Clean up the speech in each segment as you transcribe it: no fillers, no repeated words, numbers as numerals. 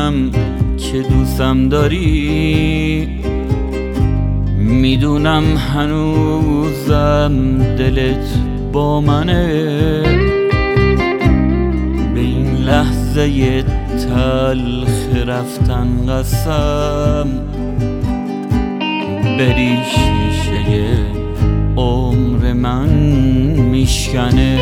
میدونم که دوستم داری، میدونم هنوزم دلت با منه. به این لحظه تلخ رفتن قسم، بری شیشه عمر من میشکنه.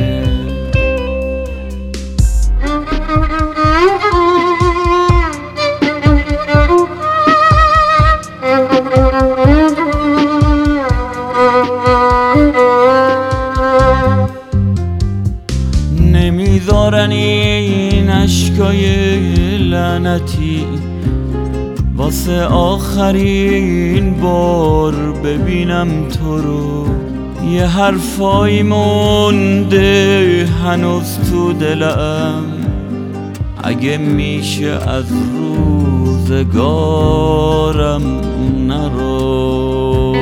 نمیذارن این اشکای لعنتی واسه آخرین بار ببینم تو رو. یه حرفایی مونده هنوز تو دلم، اگه میشه از روزگارم نرو.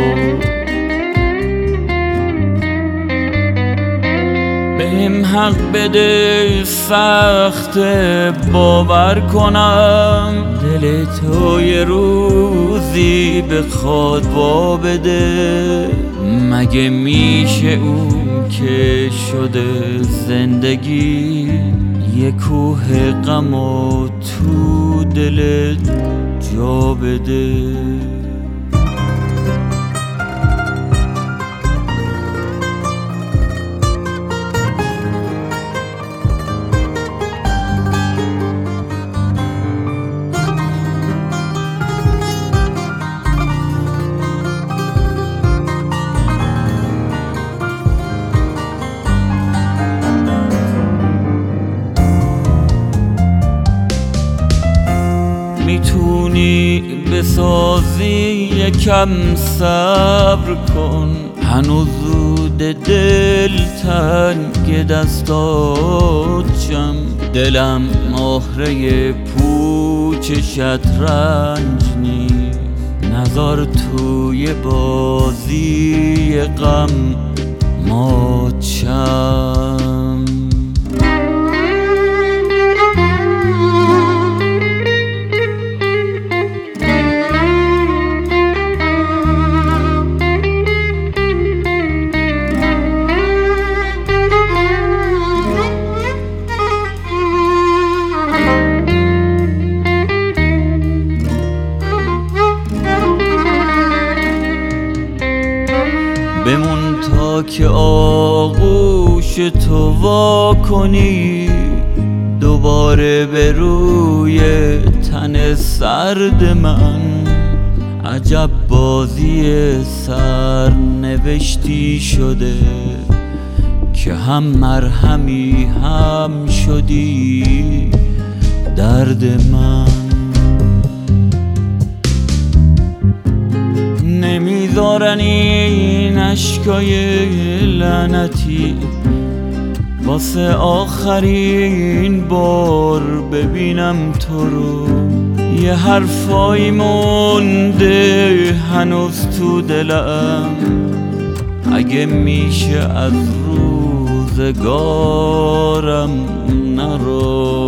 بهم حق بده، سخت باور کنم دل تو یه روزی بخواد وا بده. مگه میشه اون که شده زندگی یه کوه غم و تو دلت جا بده؟ میتونی بسازی یکم صبر کن، هنوز زود دل تنگ دستات شم. دلم مهره پوچ شطرنج نیست، نذار توی بازی غم مات شم. بمون تا که آغوش تو وا کنی، دوباره به روی تن سرد من. عجب بازی سرنوشتی شده که هم مرهمی هم شدی درد من. نمیذارن این اشکای لعنتی واسه آخرین بار ببینم تو رو. یه حرفایی مونده هنوز تو دلم، اگه میشه از روزگارم نرو.